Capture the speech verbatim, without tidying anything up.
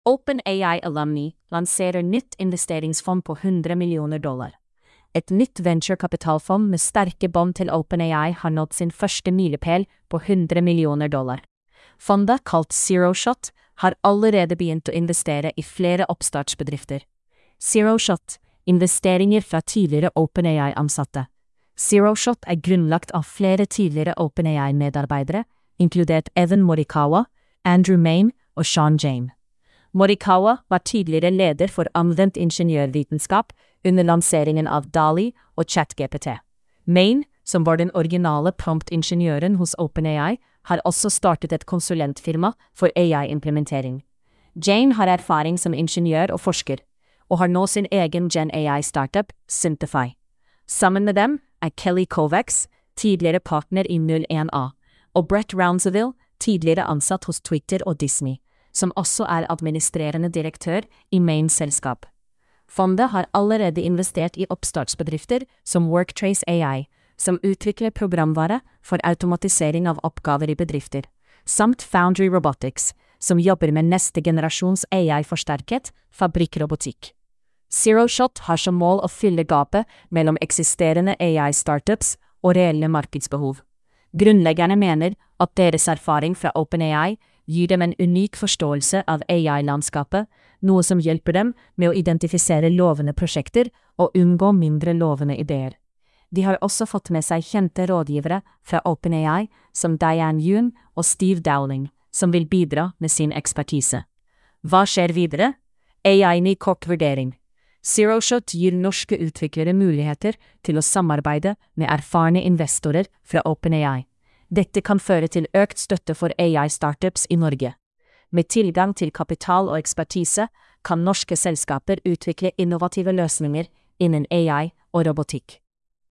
OpenAI Alumni lanserer nytt investeringsfond på hundre millioner dollar. Et nytt venturekapitalfond med sterke bånd til OpenAI har nådd sin første milepæl på hundre millioner dollar. Fondet, kalt Zero Shot, har allerede begynt å investere i flere oppstartsbedrifter. Zero Shot, investeringer fra tidligere OpenAI-ansatte. Zero Shot er grunnlagt av flere tidligere OpenAI-medarbeidere, inkludert Evan Morikawa, Andrew Mayne og Sean James. Morikawa var tidligere leder for anvendt ingeniørvitenskap under lanseringen av DALL-E og ChatGPT. Mayne, som var den originale prompt-ingeniøren hos OpenAI, har også startet et konsulentfirma for A I-implementering. Jane har erfaring som ingeniør og forsker, og har nå sin egen Gen A I-startup, Synthify. Sammen med dem er Kelly Kovacs, tidligere partner i null en A, og Brett Rounsaville, tidligere ansatt hos Twitter og Disney, som også er administrerende direktør i Maynes selskap. Fondet har allerede investert i oppstartsbedrifter som Worktrace A I, som utvikler programvare for automatisering av oppgaver i bedrifter, samt Foundry Robotics, som jobber med neste generasjons A I-forsterket fabrikkrobotikk. Zero Shot har som mål å fylle gapet mellom eksisterende A I-startups og reelle markedsbehov. Grunnleggerne mener at deres erfaring fra OpenAI gir dem en unik forståelse av A I-landskapet, noe som hjelper dem med å identifisere lovende prosjekter og unngå mindre lovende ideer. De har også fått med seg kjente rådgivere fra OpenAI som Diane Yoon og Steve Dowling, som vil bidra med sin ekspertise. Hva skjer videre? A I-ny kort vurdering. Zero Shot gir norske utviklere muligheter til å samarbeide med erfarne investorer fra OpenAI. Dette kan føre til økt støtte for A I-startups i Norge. Med tilgang til kapital og ekspertise kan norske selskaper utvikle innovative løsninger innen A I og robotikk.